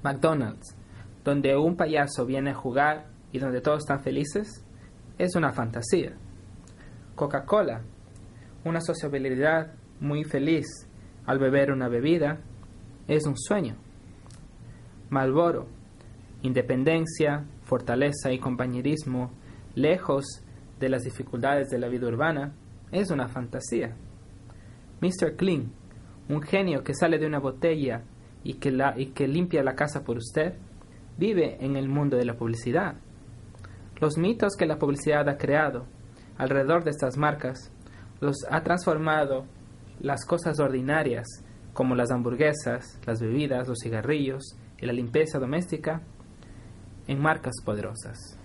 McDonald's, donde un payaso viene a jugar y donde todos están felices, es una fantasía. Coca-Cola, una sociabilidad muy feliz al beber una bebida, es un sueño. Marlboro, independencia, fortaleza y compañerismo, lejos de las dificultades de la vida urbana, es una fantasía. Mr. Clean, un genio que sale de una botella y que limpia la casa por usted, vive en el mundo de la publicidad. Los mitos que la publicidad ha creado alrededor de estas marcas los ha transformado las cosas ordinarias, como las hamburguesas, las bebidas, los cigarrillos y la limpieza doméstica, en marcas poderosas.